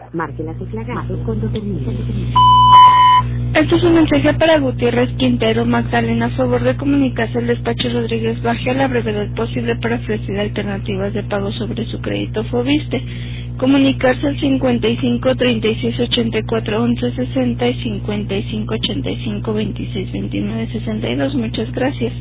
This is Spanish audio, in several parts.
Marque la tecla gato cuando termine. Este es un mensaje para Gutiérrez Quintero Magdalena. A favor de comunicarse al despacho Rodríguez Baje a la brevedad posible para ofrecer alternativas de pago sobre su crédito Fobiste. Comunicarse al 55 36 84 11 60 y 55 85 26 29 62. Muchas gracias.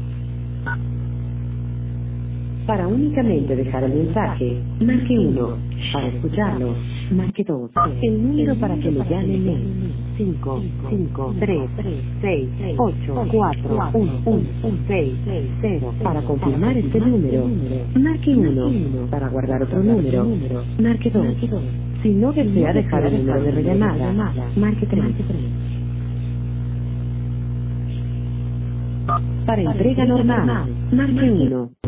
Para únicamente dejar el mensaje, marque 1. Para escucharlo, marque 2. El número para que le llamen es 5 5 3 6 8 4 1 1 6 0. Para confirmar este número, marque 1. Para guardar otro número, marque 2. Si no desea dejar el número de rellamada, marque 3. Para entrega normal, marque 1.